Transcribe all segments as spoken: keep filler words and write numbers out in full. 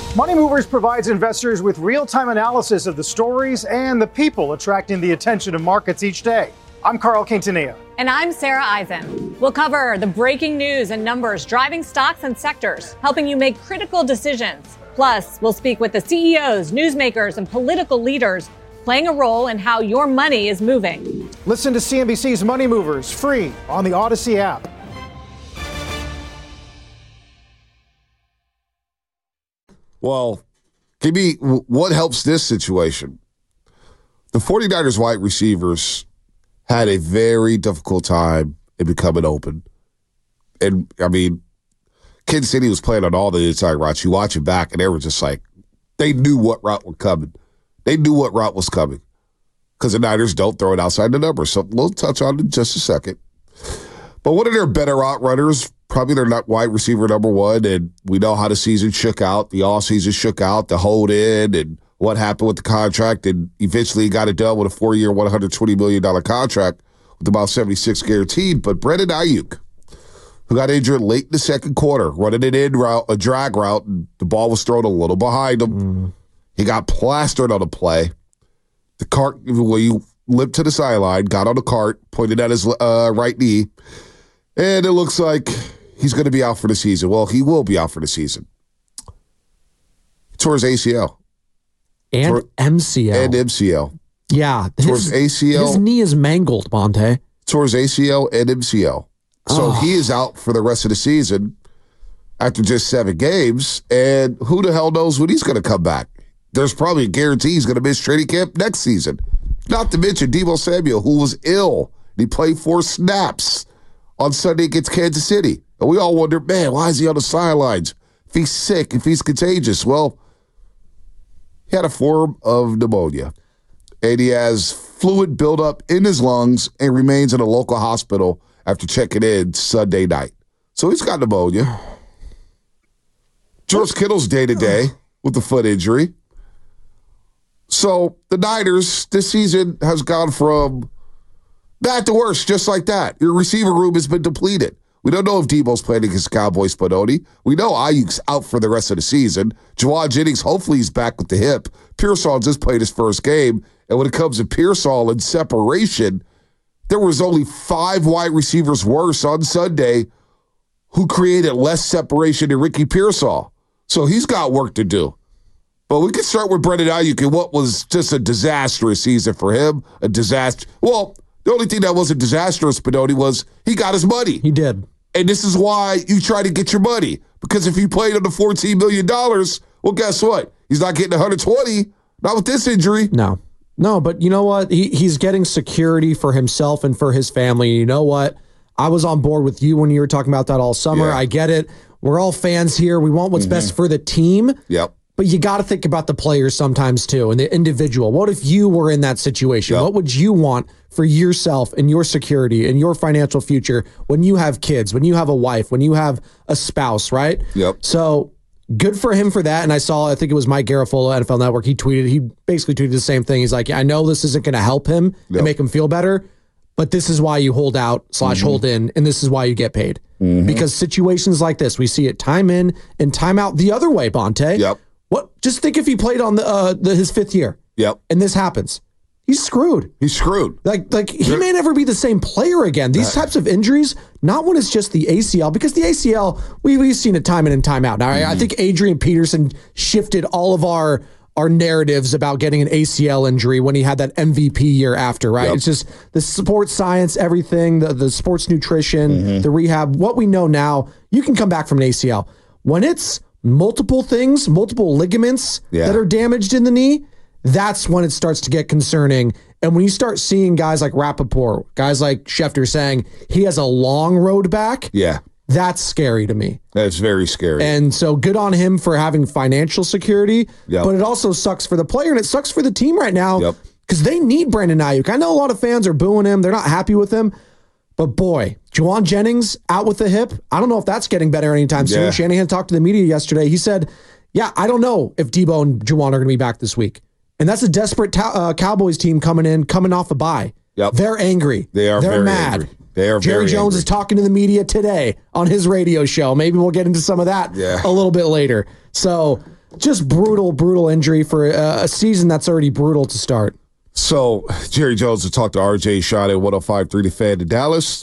Money Movers provides investors with real-time analysis of the stories and the people attracting the attention of markets each day. I'm Carl Quintanilla. And I'm Sarah Eisen. We'll cover the breaking news and numbers driving stocks and sectors, helping you make critical decisions. Plus, we'll speak with the C E Os, newsmakers, and political leaders playing a role in how your money is moving. Listen to C N B C's Money Movers free on the Odyssey app. Well, K B, what helps this situation? The 49ers wide receivers had a very difficult time in becoming open. And, I mean, Kansas City was playing on all the inside routes. You watch it back, and they were just like, they knew what route was coming. They knew what route was coming because the Niners don't throw it outside the numbers. So we'll touch on it in just a second. But one of their better route runners, probably their not wide receiver number one, and we know how the season shook out, the offseason shook out, the hold in, and what happened with the contract, and eventually got it done with a four-year, one hundred twenty million dollars contract with about seventy-six guaranteed. But Brandon Ayuk, who got injured late in the second quarter, running an in route, a drag route, and the ball was thrown a little behind him. Mm. He got plastered on the play. The cart, well, he limped to the sideline, got on the cart, pointed at his uh, right knee, and it looks like he's going to be out for the season. Well, he will be out for the season. He tore his A C L. And tore, M C L. And M C L. Yeah. Tore his, his A C L. His knee is mangled, Bonte. Tore his A C L and M C L. So oh. he is out for the rest of the season after just seven games. And who the hell knows when he's going to come back? There's probably a guarantee he's going to miss training camp next season. Not to mention Deebo Samuel, who was ill. He played four snaps on Sunday against Kansas City. And we all wonder, man, why is he on the sidelines? If he's sick, if he's contagious. Well, he had a form of pneumonia. And he has fluid buildup in his lungs and remains in a local hospital after checking in Sunday night. So he's got pneumonia. George Kittle's day-to-day with the foot injury. So the Niners this season has gone from bad to worse, just like that. Your receiver room has been depleted. We don't know if Deebo's playing against Cowboys Spinoni. We know Ayuk's out for the rest of the season. Jawaan Jennings, hopefully he's back with the hip. Pearsall just played his first game. And when it comes to Pearsall and separation, there was only five wide receivers worse on Sunday who created less separation than Ricky Pearsall. So he's got work to do. But we can start with Brandon Ayuk and what was just a disastrous season for him. A disaster. Well, the only thing that wasn't disastrous, Spinoni, was he got his money. He did. And this is why you try to get your money. Because if he played under fourteen million dollars, well, guess what? He's not getting one hundred twenty. Not with this injury. No. No, but you know what? He He's getting security for himself and for his family. You know what? I was on board with you when you were talking about that all summer. Yeah. I get it. We're all fans here. We want what's mm-hmm. best for the team. Yep. But you got to think about the players sometimes too and the individual. What if you were in that situation? Yep. What would you want for yourself and your security and your financial future when you have kids, when you have a wife, when you have a spouse, right? Yep. So good for him for that. And I saw, I think it was Mike Garafolo, N F L Network. He tweeted, he basically tweeted the same thing. He's like, yeah, I know this isn't going to help him yep. and make him feel better, but this is why you hold out slash mm-hmm. hold in, and this is why you get paid. Mm-hmm. Because situations like this, we see it time in and time out the other way, Bonte. Yep. What? Just think if he played on the, uh, the his fifth year. Yep. And this happens. He's screwed. He's screwed. Like, like he may never be the same player again. These types of injuries, not when it's just the A C L, because the A C L, we, we've seen it time in and time out. Now, mm-hmm. I, I think Adrian Peterson shifted all of our our narratives about getting an A C L injury when he had that M V P year after, right? Yep. It's just the sports science, everything, the, the sports nutrition, mm-hmm. the rehab, what we know now, you can come back from an A C L. When it's multiple things, multiple ligaments yeah. that are damaged in the knee, that's when it starts to get concerning. And when you start seeing guys like Rappaport, guys like Schefter saying he has a long road back, yeah, that's scary to me. That's very scary. And so good on him for having financial security, yep. but it also sucks for the player and it sucks for the team right now because yep. they need Brandon Ayuk. I know a lot of fans are booing him. They're not happy with him. But boy, Jawaan Jennings out with the hip. I don't know if that's getting better anytime soon. Yeah. Shanahan talked to the media yesterday. He said, yeah, I don't know if Deebo and Jawaan are going to be back this week. And that's a desperate ta- uh, Cowboys team coming in, coming off a bye. Yep. They're angry. They are They're very mad. Angry. They are Jerry very Jones angry. is talking to the media today on his radio show. Maybe we'll get into some of that yeah. a little bit later. So just brutal, brutal injury for a, a season that's already brutal to start. So, Jerry Jones will talk to R J Sean at one oh five point three The Fan in Dallas.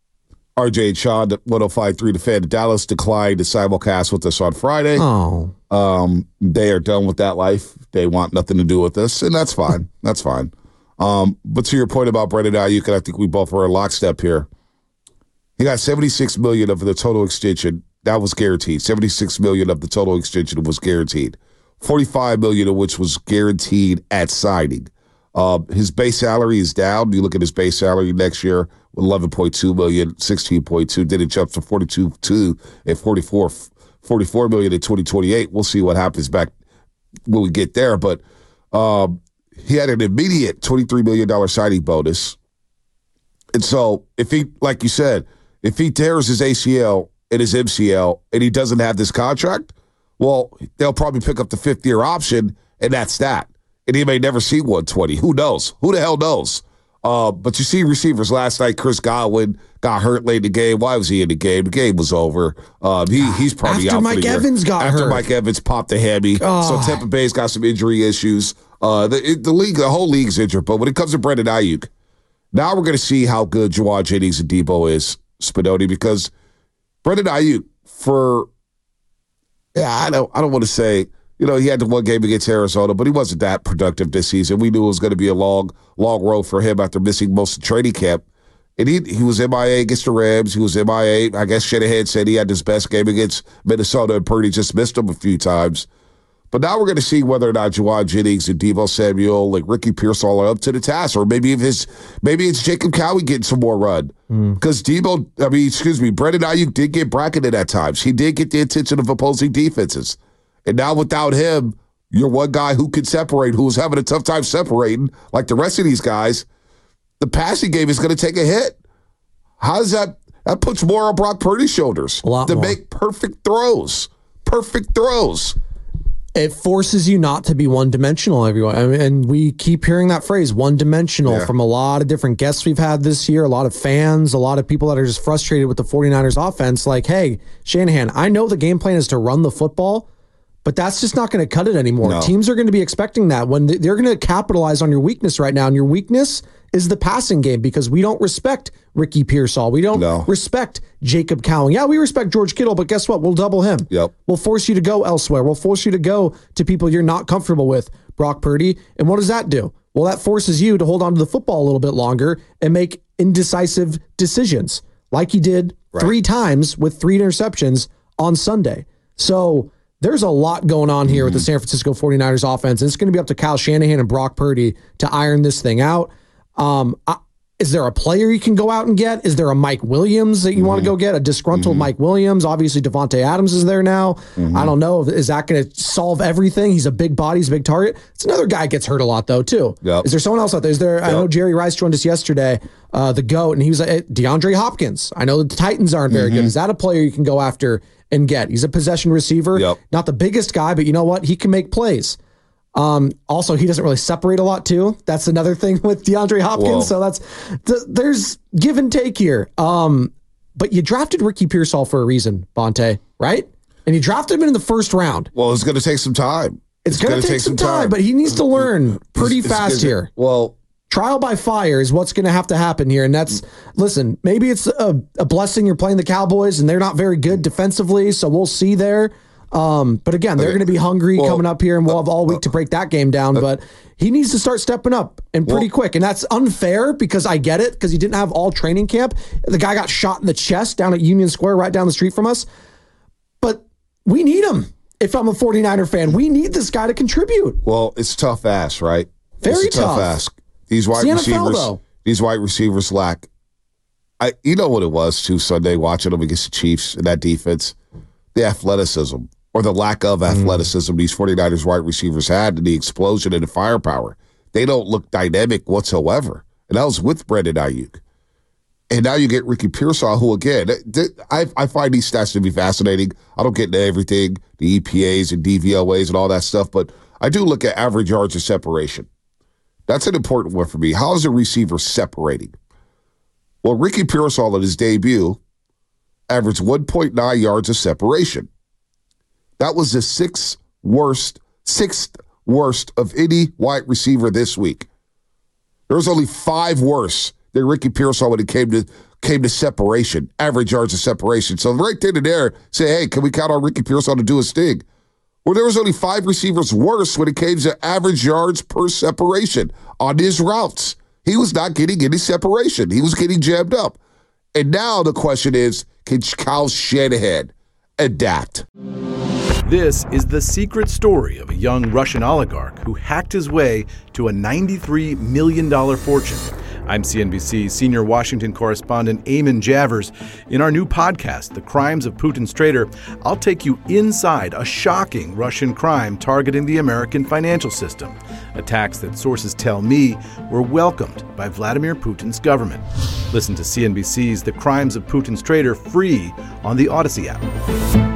R J and Sean at one oh five point three The Fan in Dallas declined to simulcast with us on Friday. Oh. Um, they are done with that life. They want nothing to do with us, and that's fine. That's fine. Um, but to your point about Brandon Ayuk, and I think we both were in lockstep here, he got seventy-six million dollars of the total extension. That was guaranteed. seventy-six million dollars of the total extension was guaranteed. forty-five million dollars of which was guaranteed at signing. Uh, his base salary is down. You look at his base salary next year, eleven point two million dollars, sixteen point two. Then it jumps to forty-two point two and forty-four, forty-four million dollars in twenty twenty-eight. We'll see what happens back when we get there. But um, he had an immediate twenty-three million dollars signing bonus. And so if he, like you said, if he tears his A C L and his M C L and he doesn't have this contract, well, they'll probably pick up the fifth-year option, and that's that. And he may never see one twenty. Who knows? Who the hell knows? Uh, but you see receivers last night, Chris Godwin got hurt late in the game. Why was he in the game? The game was over. Um, he He's probably After out Mike for the year. Evans got After hurt. Mike Evans popped the hammy. Oh. So Tampa Bay's got some injury issues. Uh, the, it, the league, the whole league's injured. But when it comes to Brandon Ayuk, now we're going to see how good Jauan Jennings and Debo is, Spinoni, because Brandon Ayuk, for, yeah, I don't, I don't want to say, you know, he had the one game against Arizona, but he wasn't that productive this season. We knew it was going to be a long, long road for him after missing most of training camp. And he he was M I A against the Rams. He was M I A. I guess Shanahan said he had his best game against Minnesota, and Purdy just missed him a few times. But now we're going to see whether or not Jauan Jennings and Deebo Samuel, like Ricky Pearsall, are up to the task, or maybe if his maybe it's Jacob Cowie getting some more run. Because mm. Deebo, I mean, excuse me, Brandon Ayuk did get bracketed at times. He did get the attention of opposing defenses. And now without him, you're one guy who can separate, who was having a tough time separating, like the rest of these guys. The passing game is going to take a hit. How does that? That puts more on Brock Purdy's shoulders a lot to more. make perfect throws. Perfect throws. It forces you not to be one-dimensional, everyone. I mean, and we keep hearing that phrase, one-dimensional, Yeah. from a lot of different guests we've had this year, a lot of fans, a lot of people that are just frustrated with the 49ers offense. Like, hey, Shanahan, I know the game plan is to run the football, but that's just not going to cut it anymore. No. Teams are going to be expecting that when they're going to capitalize on your weakness right now. And your weakness is the passing game, because we don't respect Ricky Pearsall. We don't No. respect Jacob Cowing. Yeah, we respect George Kittle, but guess what? We'll double him. Yep. We'll force you to go elsewhere. We'll force you to go to people you're not comfortable with, Brock Purdy. And what does that do? Well, that forces you to hold on to the football a little bit longer and make indecisive decisions, like he did Right. three times with three interceptions on Sunday. So there's a lot going on here mm-hmm. with the San Francisco 49ers offense. It's going to be up to Kyle Shanahan and Brock Purdy to iron this thing out. Um, I, is there a player you can go out and get? Is there a Mike Williams that you mm-hmm. want to go get? A disgruntled mm-hmm. Mike Williams? Obviously, Devontae Adams is there now. Mm-hmm. I don't know. Is that going to solve everything? He's a big body. He's a big target. It's another guy gets hurt a lot, though, too. Yep. Is there someone else out there? Is there? Yep. I know Jerry Rice joined us yesterday, uh, the GOAT, and he was like, DeAndre Hopkins. I know the Titans aren't very mm-hmm. good. Is that a player you can go after and get? He's a possession receiver. Yep. Not the biggest guy, but you know what? He can make plays. Um, also, he doesn't really separate a lot, too. That's another thing with DeAndre Hopkins. Whoa. So that's th- there's give and take here. Um, but you drafted Ricky Pearsall for a reason, Bonte, right? And you drafted him in the first round. Well, it's going to take some time. It's, it's going to take, take some time, time, but he needs to learn pretty it's, fast it's, here. Well, trial by fire is what's going to have to happen here. And that's, listen, maybe it's a, a blessing you're playing the Cowboys and they're not very good defensively, so we'll see there. Um, but again, they're okay. going to be hungry well, coming up here, and we'll have all week to break that game down. Uh, but he needs to start stepping up and pretty well, quick. And that's unfair because I get it, because he didn't have all training camp. The guy got shot in the chest down at Union Square right down the street from us. But we need him. If I'm a 49er fan, we need this guy to contribute. Well, it's a tough ask, right? Very it's a tough. tough ask. These wide the receivers, N F L, these wide receivers lack. I, you know what it was too Sunday watching them against the Chiefs and that defense, the athleticism. Or the lack of athleticism mm. these 49ers wide receivers had, and the explosion and the firepower. They don't look dynamic whatsoever. And that was with Brandon Ayuk. And now you get Ricky Pearsall, who, again, I, I find these stats to be fascinating. I don't get into everything, the E P As and D V O As and all that stuff, but I do look at average yards of separation. That's an important one for me. How is a receiver separating? Well, Ricky Pearsall in his debut averaged one point nine yards of separation. That was the sixth worst, sixth worst of any wide receiver this week. There was only five worse than Ricky Pearsall when it came to came to separation, average yards of separation. So right then and there, say, hey, can we count on Ricky Pearsall to do his thing? Well, there was only five receivers worse when it came to average yards per separation on his routes. He was not getting any separation. He was getting jammed up. And now the question is, can Kyle Shanahan adapt? This is the secret story of a young Russian oligarch who hacked his way to a ninety-three million dollars fortune. I'm C N B C senior Washington correspondent Eamon Javers. In our new podcast, The Crimes of Putin's Traitor, I'll take you inside a shocking Russian crime targeting the American financial system. Attacks that sources tell me were welcomed by Vladimir Putin's government. Listen to C N B C's The Crimes of Putin's Traitor free on the Odyssey app.